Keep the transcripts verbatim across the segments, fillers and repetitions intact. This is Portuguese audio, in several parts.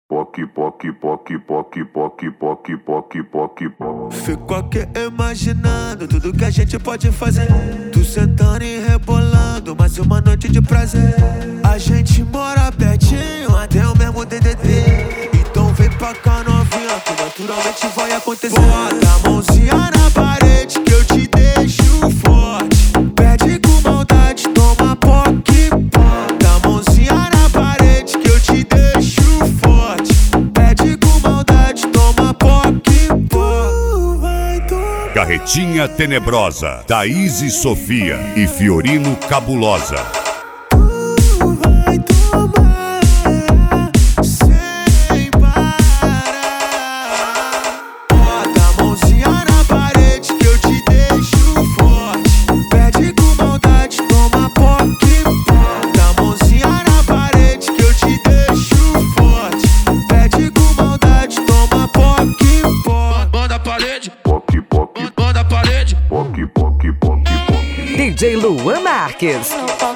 Poque, poque, poque, poque, poque, poque, poque, poque, poque. Fico aqui imaginando tudo que a gente pode fazer. Tu sentando e rebolando, mais uma noite de prazer. A gente mora pertinho, até o mesmo D D D. Então vem pra cá novinha, que naturalmente vai acontecer. Bota a mãozinha na parede que eu te deixo forte. Pede com maldade, toma poque, bota a mãozinha na parede que eu te deixo forte. Pede com maldade, toma poque, tu vai tomar. Carretinha Tenebrosa, Thaís e Sofia e Fiorino Cabulosa. Tu vai tomar sem parar. Bota a mãozinha na parede que eu te deixo forte. Pede com maldade, toma poque, bota a mãozinha na parede que eu te deixo forte. Pede com maldade, toma poque, poque. Manda a parede, Poque, poque, manda a parede. poque, poque, poque, poque. D J Luan Marques.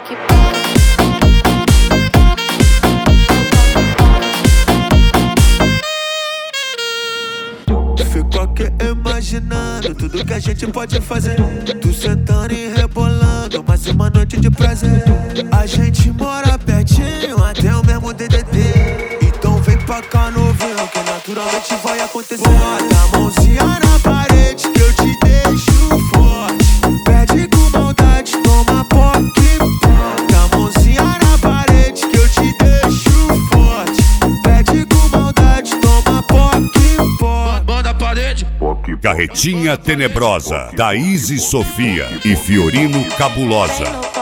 Fico aqui imaginando tudo que a gente pode fazer. Tu sentando e rebolando, mais uma noite de prazer. A gente mora pertinho, até o mesmo D D D. Então vem pra cá novinho, que naturalmente vai acontecer. Bota a mãozinha na parede que eu te deixo forte. Pede com maldade, toma poque, bota a mãozinha na parede que eu te deixo forte. Pede com maldade, toma poque, poque. Manda a parede. Poque, Carretinha Tenebrosa, Thaís e Sofia e Fiorino Cabulosa.